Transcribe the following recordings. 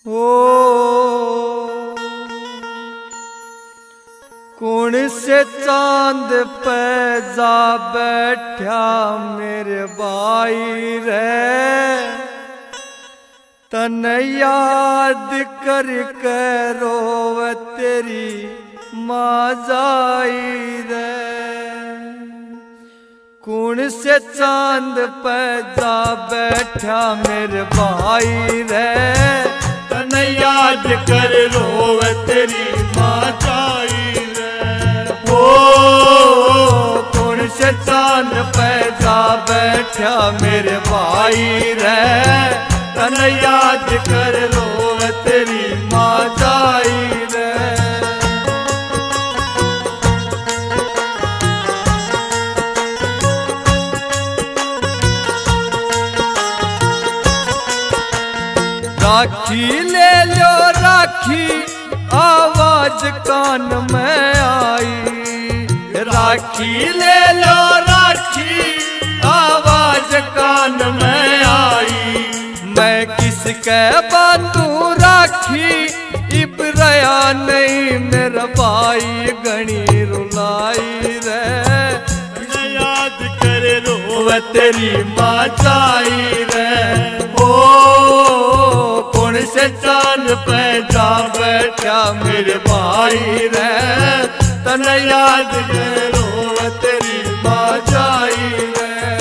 ओ कौन से चांद पे जा बैठा मेरे भाई रे, तन याद कर रोव तेरी माँ जाई रे। कौन से चांद पे जा बैठा मेरे भाई रे, तन याद कर रोव तेरी माँ जाई रे। ओ कौन से चांद पे जा बैठा मेरे भाई रे, तन याद कर रोव तेरी माँ जाई रे। राखी ले लो राखी आवाज कान में आई, राखी ले लो राखी आवाज कान में आई। मैं किसके बांधू राखी इब रया नहीं मेरा भाई गणी रुलाई रे। याद कर रोव तेरी माँ जाई रे। ओ कौन से चांद पे जा बैठा मेरे भाई रे, तन याद कर रोव तेरी माँ जाई रे।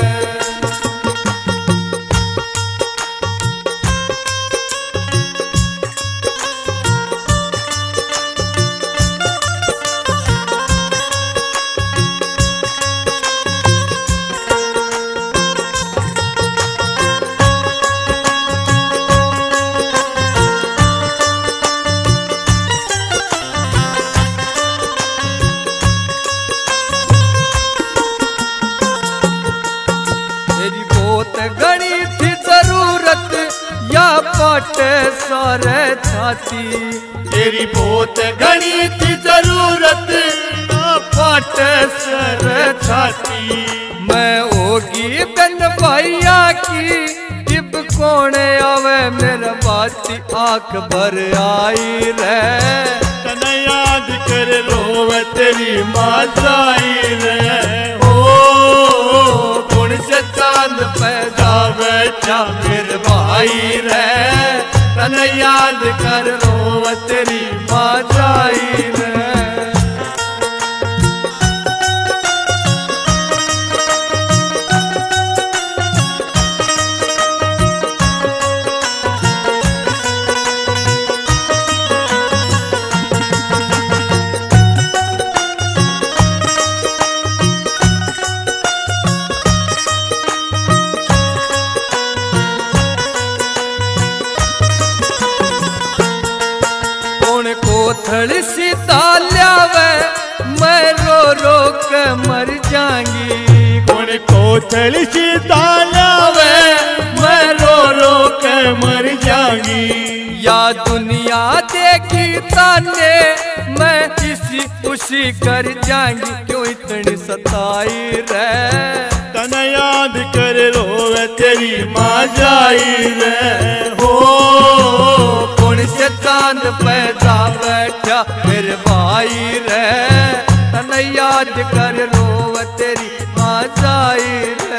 घनी थी जरूरत या पाटे सारे छाती, तेरी बहुत घनी थी जरूरत या पाटे सारे छाती। मैं होगी बन भैया की इब कौन आवे मेरा बाती आंख भर आई रे। तन याद कर रोव तेरी माँ जाई रे। ओ कौन से चांद पे जा बैठा मेरे भाई रे, तन याद कर रोव तेरी माँ जाई रे। कोथड़ी सीता ल्यावे मैं रो रो के मर जाऊंगी। कौन कोथड़ी सीता ल्यावे मैं रो रो के मर जाऊंगी। या दुनिया देखी ताने मैं इसी उसी कर जाऊंगी, क्यों इतनी सताई रे। तन याद कर रोव तेरी माँ जाई रे। हो कौन से चांद पे जा बैठा मेरे भाई रे, तन याद कर रोव तेरी माँ जाई रे।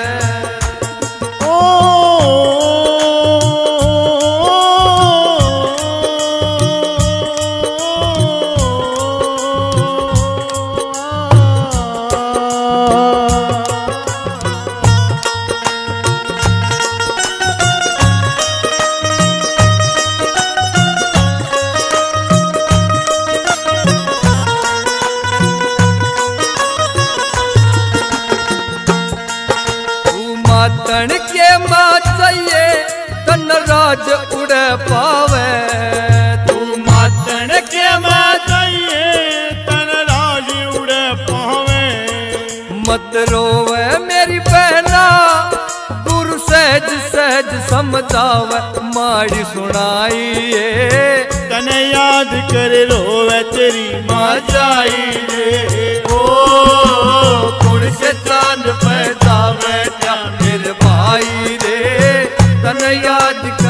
तन के माँ चाहिए तन राज उड़ पावे, तू मातन के माँ चाहिए तन राज उड़ पावे। मत रोवे मेरी बहना गुरु सहज सहज समझावे माड़ी सुनाइए। तन याद कर रोव तेरी माँ जाई रे। ओ कौन से चांद पे जा बैठा मेरे भाई रे, तन याद